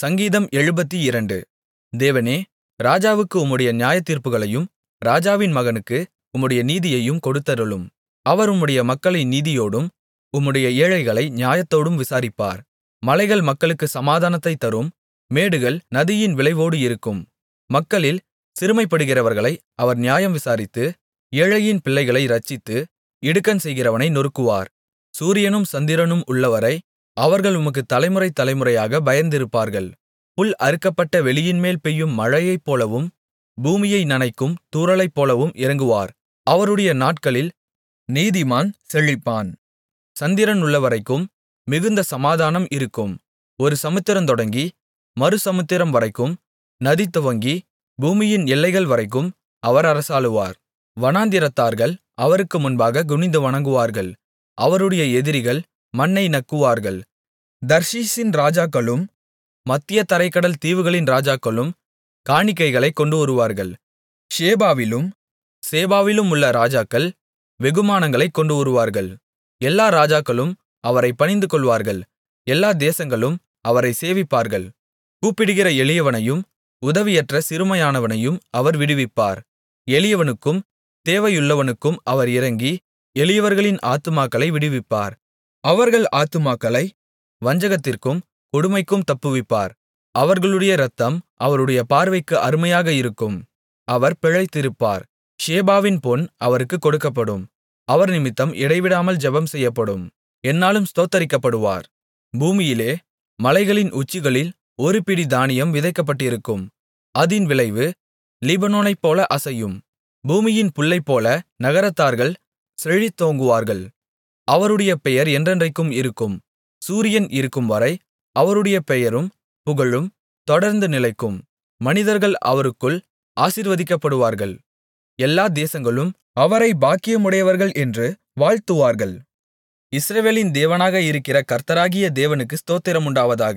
சங்கீதம் 72. தேவனே, ராஜாவுக்கு உம்முடைய நியாயத்தீர்ப்புகளையும் ராஜாவின் மகனுக்கு உம்முடைய நீதியையும் கொடுத்தருளும். அவர் உம்முடைய மக்களை நீதியோடும் உம்முடைய ஏழைகளை நியாயத்தோடும் விசாரிப்பார். மலைகள் மக்களுக்குச் சமாதானத்தைத் தரும், மேடுகள் நதியின் விளைவோடு இருக்கும். மக்களில் சிறுமைப்படுகிறவர்களை அவர் நியாயம் விசாரித்து, ஏழையின் பிள்ளைகளை இரட்சித்து, இடுக்கண் செய்கிறவனை நொறுக்குவார். சூரியனும் சந்திரனும் உள்ளவரை அவர்கள் உமக்குத் தலைமுறை தலைமுறையாக பயந்திருப்பார்கள். புல் அறுக்கப்பட்ட வெளியின்மேல் பெய்யும் மழையைப்போலவும் பூமியை நனைக்கும் தூறலைப்போலவும் இறங்குவார். அவருடைய நாட்களில் நீதிமான் செழிப்பான். சந்திரன் உள்ளவரைக்கும் மிகுந்த சமாதானம் இருக்கும். ஒரு சமுத்திரம் தொடங்கி மறு சமுத்திரம் வரைக்கும், நதி துவங்கி பூமியின் எல்லைகள் வரைக்கும் அவர் அரசாளுவார். வனாந்திரத்தார்கள் அவருக்கு முன்பாக குனிந்து வணங்குவார்கள். அவருடைய எதிரிகள் மண்ணை நக்குவார்கள். தர்ஷீசின் ராஜாக்களும் மத்திய தரைக்கடல் தீவுகளின் ராஜாக்களும் காணிக்கைகளைக் கொண்டுவருவார்கள். ஷேபாவிலும் சேபாவிலும் உள்ள ராஜாக்கள் வெகுமானங்களைக் கொண்டுவருவார்கள். எல்லா ராஜாக்களும் அவரைப் பணிந்துகொள்வார்கள். எல்லா தேசங்களும் அவரை சேவிப்பார்கள். கூப்பிடுகிற எளியவனையும் உதவியற்ற சிறுமையானவனையும் அவர் விடுவிப்பார். எளியவனுக்கும் தேவையுள்ளவனுக்கும் அவர் இரங்கி, எளியவர்களின் ஆத்துமாக்களை விடுவிப்பார். அவர்கள் ஆத்துமாக்களை வஞ்சகத்திற்கும் கொடுமைக்கும் தப்புவிப்பார். அவர்களுடைய இரத்தம் அவருடைய பார்வைக்கு அருமையாக இருக்கும். அவர் பிழைத்திருப்பார். ஷேபாவின் பொன் அவருக்குக் கொடுக்கப்படும். அவர் நிமித்தம் இடைவிடாமல் ஜெபம் செய்யப்படும். எந்நாளும் ஸ்தோத்தரிக்கப்படுவார். பூமியிலே மலைகளின் உச்சிகளில் ஒரு பிடி தானியம் விதைக்கப்பட்டிருக்கும். அதின் விளைவு லீபனோனைப்போல அசையும். பூமியின் புல்லைப்போல நகரத்தார்கள் செழித்தோங்குவார்கள். அவருடைய பெயர் என்றென்றைக்கும் இருக்கும். சூரியன் இருக்கும்வரை அவருடைய பெயரும் புகழும் தொடர்ந்து நிலைக்கும். மனிதர்கள் அவருக்குள் ஆசீர்வதிக்கப்படுவார்கள். எல்லா தேசங்களும் அவரை பாக்கியமுடையவர்கள் என்று வாழ்த்துவார்கள். இஸ்ரவேலின் தேவனாக இருக்கிற கர்த்தராகிய தேவனுக்கு ஸ்தோத்திரம் உண்டாவதாக.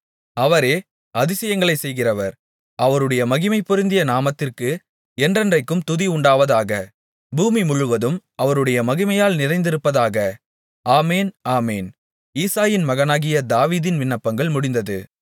அவரே அதிசயங்களைச் செய்கிறவர். அவருடைய மகிமை பொருந்திய நாமத்திற்கு என்றென்றைக்கும் துதி உண்டாவதாக. பூமி முழுவதும் அவருடைய மகிமையால் நிறைந்திருப்பதாக. ஆமென், ஆமென். ஈசாயின் மகனாகிய தாவீதின் விண்ணப்பங்கள் முடிந்தது.